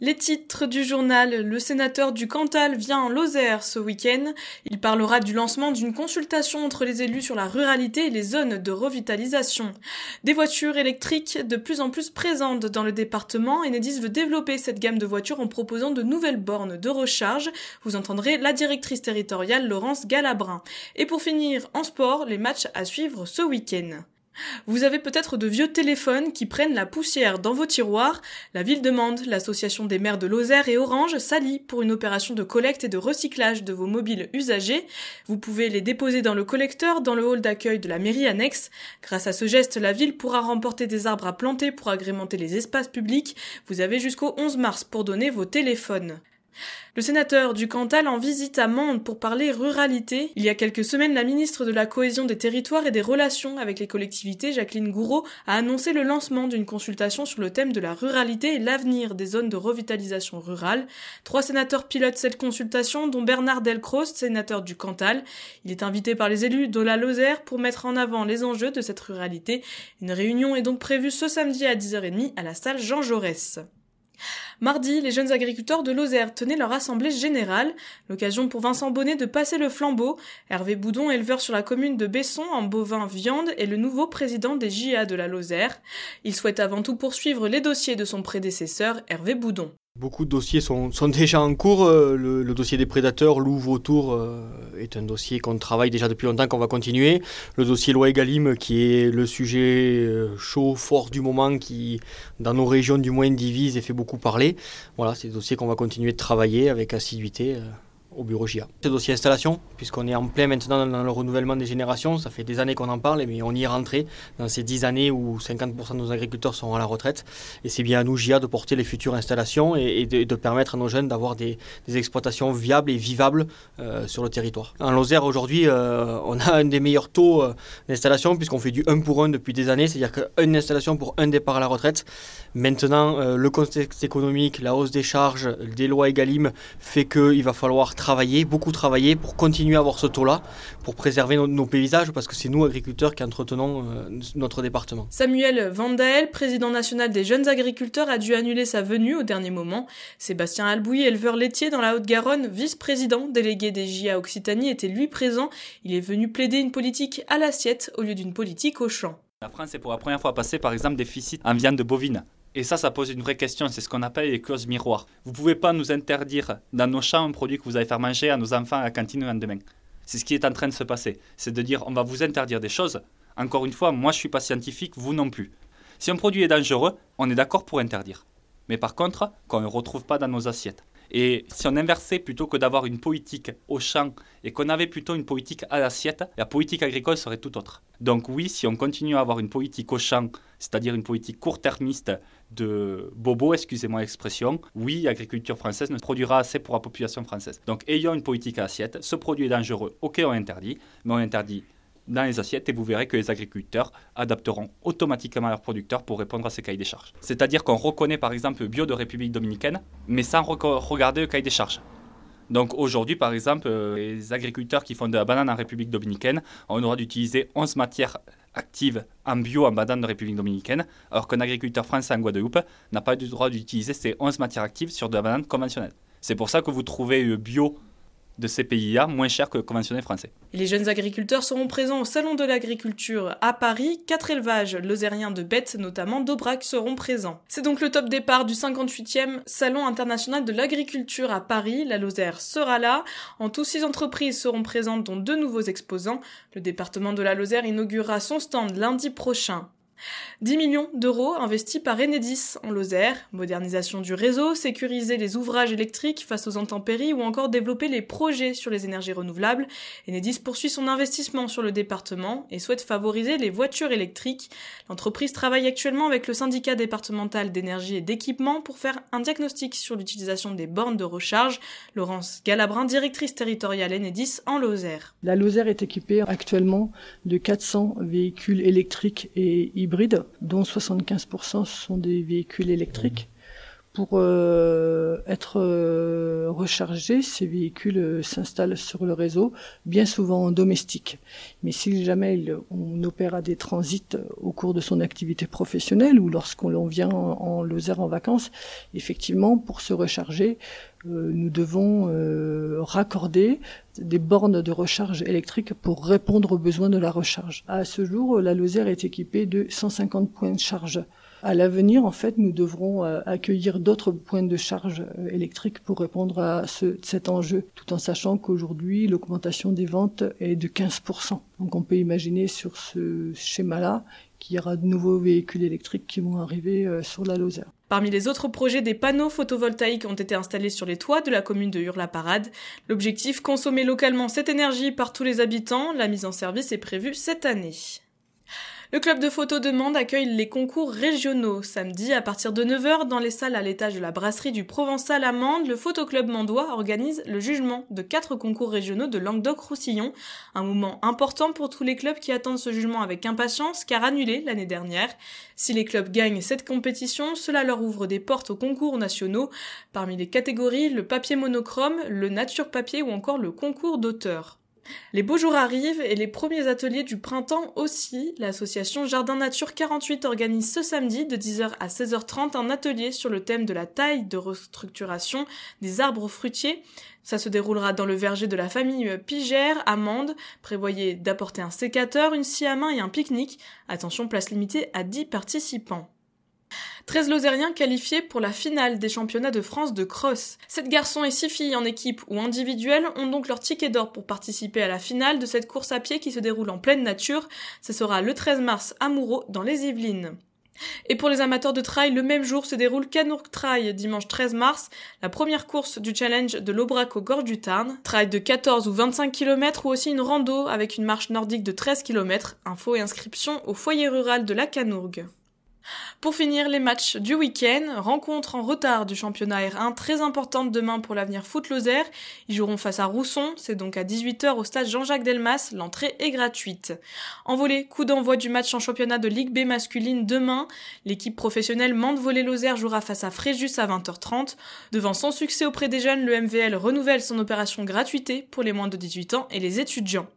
Les titres du journal, le sénateur du Cantal vient en Lozère ce week-end. Il parlera du lancement d'une consultation entre les élus sur la ruralité et les zones de revitalisation. Des voitures électriques de plus en plus présentes dans le département. Enedis veut développer cette gamme de voitures en proposant de nouvelles bornes de recharge. Vous entendrez la directrice territoriale Laurence Galabrin. Et pour finir, en sport, les matchs à suivre ce week-end. Vous avez peut-être de vieux téléphones qui prennent la poussière dans vos tiroirs. La ville demande, l'association des maires de Lozère et Orange s'allie pour une opération de collecte et de recyclage de vos mobiles usagés. Vous pouvez les déposer dans le collecteur dans le hall d'accueil de la mairie annexe. Grâce à ce geste, la ville pourra remporter des arbres à planter pour agrémenter les espaces publics. Vous avez jusqu'au 11 mars pour donner vos téléphones. Le sénateur du Cantal en visite à Mende pour parler ruralité. Il y a quelques semaines, la ministre de la Cohésion des Territoires et des Relations avec les collectivités, Jacqueline Gouraud, a annoncé le lancement d'une consultation sur le thème de la ruralité et l'avenir des zones de revitalisation rurale. 3 sénateurs pilotent cette consultation, dont Bernard Delcros, sénateur du Cantal. Il est invité par les élus de la Lozère pour mettre en avant les enjeux de cette ruralité. Une réunion est donc prévue ce samedi à 10h30 à la salle Jean Jaurès. Mardi, les jeunes agriculteurs de Lozère tenaient leur assemblée générale, l'occasion pour Vincent Bonnet de passer le flambeau. Hervé Boudon, éleveur sur la commune de Besson en bovin viande, est le nouveau président des JA de la Lozère. Il souhaite avant tout poursuivre les dossiers de son prédécesseur, Hervé Boudon. Beaucoup de dossiers sont déjà en cours. Le dossier des prédateurs, loups, vautours, est un dossier qu'on travaille déjà depuis longtemps, qu'on va continuer. Le dossier loi Egalim, qui est le sujet chaud, fort du moment, qui, dans nos régions du moins, divise et fait beaucoup parler. Voilà, c'est des dossiers qu'on va continuer de travailler avec assiduité au bureau JA. C'est le dossier installation, puisqu'on est en plein maintenant dans le renouvellement des générations. Ça fait des années qu'on en parle, mais on y est rentré dans ces 10 années où 50% de nos agriculteurs sont à la retraite. Et c'est bien à nous, JA, de porter les futures installations et de permettre à nos jeunes d'avoir des exploitations viables et vivables sur le territoire. En Lozère, aujourd'hui, on a un des meilleurs taux d'installation, puisqu'on fait du 1 pour 1 depuis des années, c'est-à-dire qu'une installation pour un départ à la retraite. Maintenant, le contexte économique, la hausse des charges, des lois Egalim fait qu'il va falloir beaucoup travailler pour continuer à avoir ce taux-là, pour préserver nos paysages, parce que c'est nous, agriculteurs, qui entretenons notre département. Samuel Vandael, président national des jeunes agriculteurs, a dû annuler sa venue au dernier moment. Sébastien Albouy, éleveur laitier dans la Haute-Garonne, vice-président délégué des JA Occitanie, était lui présent. Il est venu plaider une politique à l'assiette au lieu d'une politique au champ. La France est pour la première fois passée par exemple déficit en viande bovine. Et ça pose une vraie question, c'est ce qu'on appelle les clauses miroirs. Vous ne pouvez pas nous interdire dans nos champs un produit que vous allez faire manger à nos enfants à la cantine le lendemain. C'est ce qui est en train de se passer. C'est de dire on va vous interdire des choses. Encore une fois, moi je ne suis pas scientifique, vous non plus. Si un produit est dangereux, on est d'accord pour interdire. Mais par contre, qu'on ne le retrouve pas dans nos assiettes. Et si on inversait plutôt que d'avoir une politique au champ et qu'on avait plutôt une politique à l'assiette, la politique agricole serait tout autre. Donc oui, si on continue à avoir une politique au champ, c'est-à-dire une politique court-termiste de bobo, excusez-moi l'expression, oui, l'agriculture française ne produira assez pour la population française. Donc ayons une politique à l'assiette, ce produit est dangereux, ok on interdit, mais on interdit dans les assiettes et vous verrez que les agriculteurs adapteront automatiquement leurs producteurs pour répondre à ces cahiers des charges. C'est-à-dire qu'on reconnaît par exemple le bio de République dominicaine, mais sans regarder le cahier des charges. Donc aujourd'hui par exemple, les agriculteurs qui font de la banane en République dominicaine ont le droit d'utiliser 11 matières actives en bio en banane de République dominicaine, alors qu'un agriculteur français en Guadeloupe n'a pas le droit d'utiliser ces 11 matières actives sur de la banane conventionnelle. C'est pour ça que vous trouvez le bio de ces pays-là moins cher que le conventionnel français. Et les jeunes agriculteurs seront présents au Salon de l'Agriculture à Paris. 4 élevages lozériens de bêtes, notamment d'Aubrac, seront présents. C'est donc le top départ du 58e Salon international de l'agriculture à Paris. La Lozère sera là. En tout, 6 entreprises seront présentes, dont 2 nouveaux exposants. Le département de la Lozère inaugurera son stand lundi prochain. 10 millions d'euros investis par Enedis en Lozère, modernisation du réseau, sécuriser les ouvrages électriques face aux intempéries ou encore développer les projets sur les énergies renouvelables. Enedis poursuit son investissement sur le département et souhaite favoriser les voitures électriques. L'entreprise travaille actuellement avec le syndicat départemental d'énergie et d'équipement pour faire un diagnostic sur l'utilisation des bornes de recharge. Laurence Galabrin, directrice territoriale Enedis en Lozère. La Lozère est équipée actuellement de 400 véhicules électriques et hybrides, dont 75% sont des véhicules électriques. Pour être rechargés, ces véhicules s'installent sur le réseau, bien souvent en domestique. Mais si jamais on opère à des transits au cours de son activité professionnelle ou lorsqu'on vient en Lozère en vacances, effectivement, pour se recharger, nous devons raccorder des bornes de recharge électrique pour répondre aux besoins de la recharge. À ce jour, la Lozère est équipée de 150 points de charge. À l'avenir, en fait, nous devrons accueillir d'autres points de charge électriques pour répondre à cet enjeu, tout en sachant qu'aujourd'hui, l'augmentation des ventes est de 15%. Donc on peut imaginer sur ce schéma-là qu'il y aura de nouveaux véhicules électriques qui vont arriver sur la Lozère. Parmi les autres projets, des panneaux photovoltaïques ont été installés sur les toits de la commune de Hurs-la-Parade. L'objectif, consommer localement cette énergie par tous les habitants. La mise en service est prévue cette année. Le club de photo de Mende accueille les concours régionaux. Samedi, à partir de 9h, dans les salles à l'étage de la brasserie du Provençal à Mende, le photoclub mandois organise le jugement de 4 concours régionaux de Languedoc-Roussillon. Un moment important pour tous les clubs qui attendent ce jugement avec impatience, car annulé l'année dernière. Si les clubs gagnent cette compétition, cela leur ouvre des portes aux concours nationaux. Parmi les catégories, le papier monochrome, le nature papier ou encore le concours d'auteur. Les beaux jours arrivent et les premiers ateliers du printemps aussi. L'association Jardin Nature 48 organise ce samedi de 10h à 16h30 un atelier sur le thème de la taille de restructuration des arbres fruitiers. Ça se déroulera dans le verger de la famille Pigère à Mende. Prévoyez d'apporter un sécateur, une scie à main et un pique-nique. Attention, place limitée à 10 participants. 13 Lozériens qualifiés pour la finale des championnats de France de cross. 7 garçons et 6 filles en équipe ou individuelle ont donc leur ticket d'or pour participer à la finale de cette course à pied qui se déroule en pleine nature. Ce sera le 13 mars à Moureaux dans les Yvelines. Et pour les amateurs de trail, le même jour se déroule Canourg Trail, dimanche 13 mars, la première course du challenge de l'Aubrac aux Gorges du Tarn. Trail de 14 ou 25 km ou aussi une rando avec une marche nordique de 13 km. Infos et inscriptions au foyer rural de la Canourgue. Pour finir, les matchs du week-end, rencontre en retard du championnat R1 très importante demain pour l'avenir foot Lozère. Ils joueront face à Rousson, c'est donc à 18h au stade Jean-Jacques Delmas, l'entrée est gratuite. En volley, coup d'envoi du match en championnat de Ligue B masculine demain. L'équipe professionnelle Mende Volley Lozère jouera face à Fréjus à 20h30. Devant son succès auprès des jeunes, le MVL renouvelle son opération gratuité pour les moins de 18 ans et les étudiants.